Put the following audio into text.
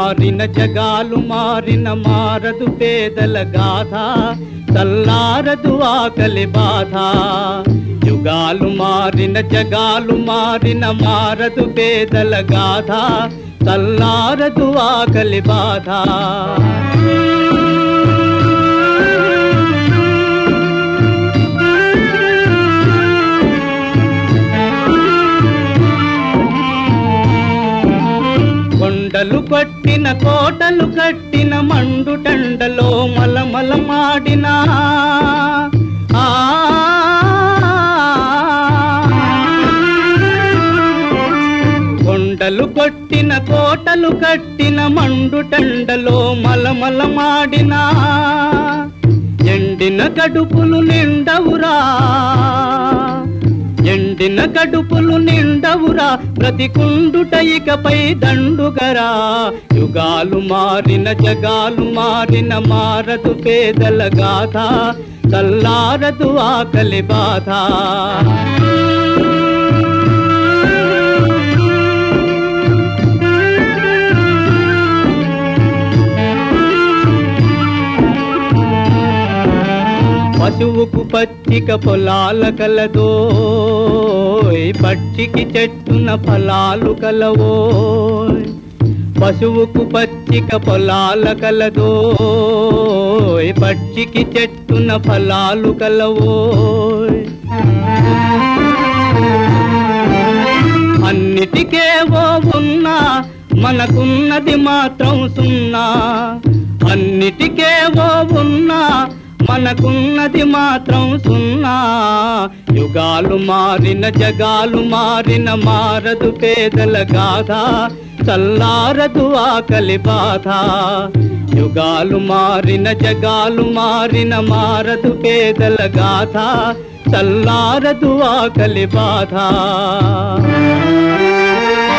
మారిన జగాలు మారిన మారదు పేదల గాథ చల్లారదు ఆకలి బాధ యుగాలు మారిన జగాలు మారిన మారదు పేదల గాథ చల్లారదు ఆకలి బాధ కొండలు కట్టిన కోటలు కట్టిన మండుటండలో మలమలమాడిన కొండలు కట్టిన కోటలు కట్టిన మండుటండలో మలమలమాడిన ఎండిన కడుపులు నిండవురా ఎండిన కడుపులు నిండవురా బ్రతికుండుట ఇకపై దండుగరా యుగాలు మారిన జగాలు మారిన మారదు పేదల గాథ చల్లారదు ఆకలి బాధ పశువుకు పచ్చిక పొలాల కలదోయ్ పక్షికి చెట్టున ఫలాలు కలవోయ్ పశువుకు పచ్చిక పొలాల కలదోయ్ పక్షికి చెట్టున ఫలాలు కలవోయ్ అన్నిటికేవో ఉన్నా మనకున్నది మాత్రం సున్నా అన్నిటికేవో ఉన్నా మనకున్నది మాత్రం సున్నా యుగాలు మారిన జగాలు మారిన మారదు పేదల గాథ చల్లారదు ఆకలి బాధ యుగాలు మారిన జగాలు మారిన మారదు పేదల గాథ చల్లారదు ఆకలి బాధ